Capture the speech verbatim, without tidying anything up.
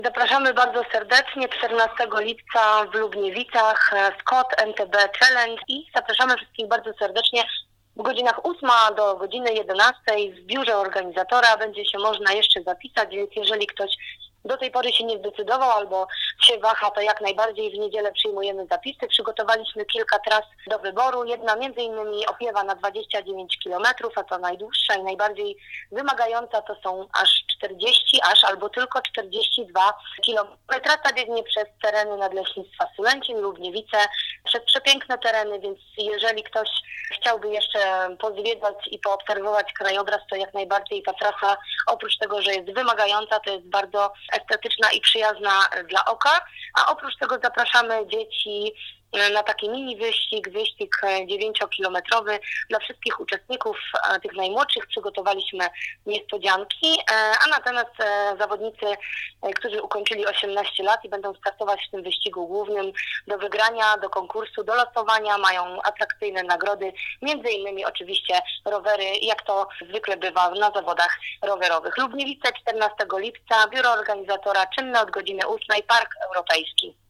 Zapraszamy bardzo serdecznie czternastego lipca w Lubniewicach, Scott M T B Challenge i zapraszamy wszystkich bardzo serdecznie w godzinach ósmej do godziny jedenastej w biurze organizatora. Będzie się można jeszcze zapisać, więc jeżeli ktoś do tej pory się nie zdecydował albo się waha, to jak najbardziej w niedzielę przyjmujemy zapisy. Przygotowaliśmy kilka tras do wyboru. Jedna między innymi Opiewa na dwadzieścia dziewięć kilometrów, a to najdłuższa i najbardziej wymagająca to są aż czterdzieści, aż albo tylko czterdzieści dwa kilometry. Trasa biegnie przez tereny Nadleśnictwa Sulęcin, Lubniewice, przez przepiękne tereny, więc jeżeli ktoś chciałby jeszcze pozwiedzać i poobserwować krajobraz, to jak najbardziej ta trasa, oprócz tego, że jest wymagająca, to jest bardzo estetyczna i przyjazna dla oka, a oprócz tego zapraszamy dzieci na taki mini wyścig, wyścig dziewięciokilometrowy. Dla wszystkich uczestników, tych najmłodszych, przygotowaliśmy niespodzianki, a natomiast zawodnicy, którzy ukończyli osiemnaście lat i będą startować w tym wyścigu głównym, do wygrania, do konkursu, do losowania, mają atrakcyjne nagrody, między innymi oczywiście rowery, jak to zwykle bywa na zawodach rowerowych. Lubniewice, czternastego lipca, biuro organizatora czynne od godziny ósmej, Park Europejski.